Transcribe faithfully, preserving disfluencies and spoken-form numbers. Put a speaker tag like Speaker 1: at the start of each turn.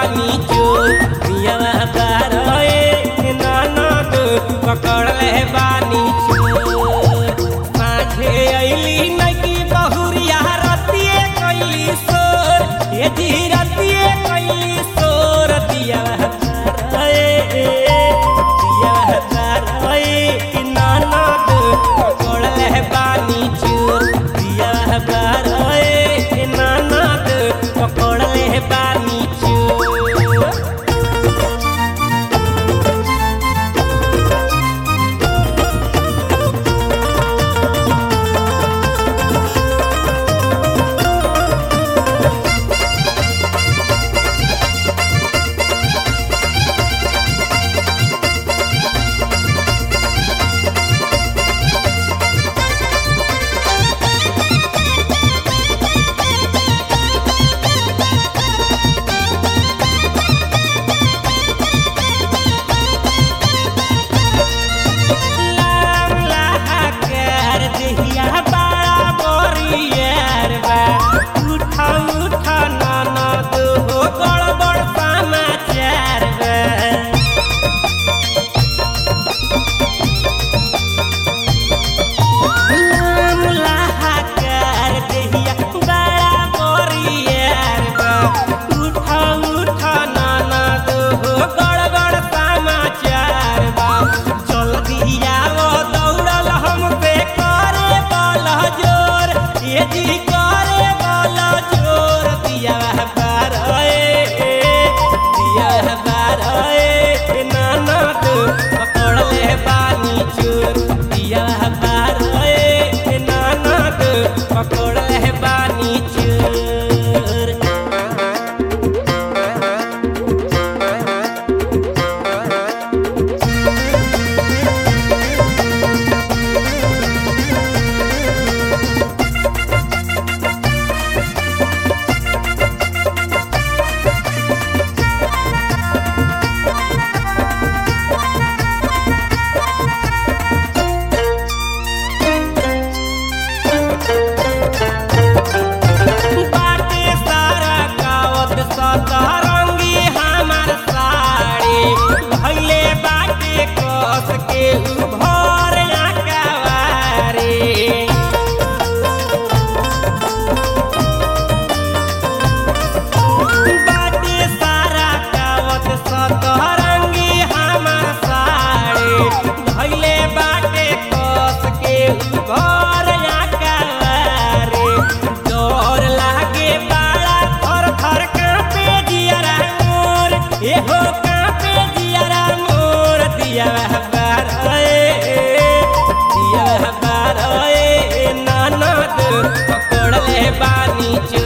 Speaker 1: बानी चोर दिया बारे ननद पकड़ ले बानी चोर माझे अइली नकी बहुरिया रतिए कैली सोर ये जी रतिए कैली सोर दिया बारे दिया बारे ननद पकड़ ले बानी चोर दिया बारे ननद पकड़ ले बानी चोर। पकड़ ले बानी चोर। सतरंगी हमार साड़ी भइले बाटे कस के भर आकावारी बाटे सारा कावत सतरंगी हमार साड़ी भइले बाटे कस के भर आकावारी डर लागे बाड़ा थर थर ये हो कापे दियारा मोर दिया बारे दिया बारे ननद पकड़ ले बानी चोर।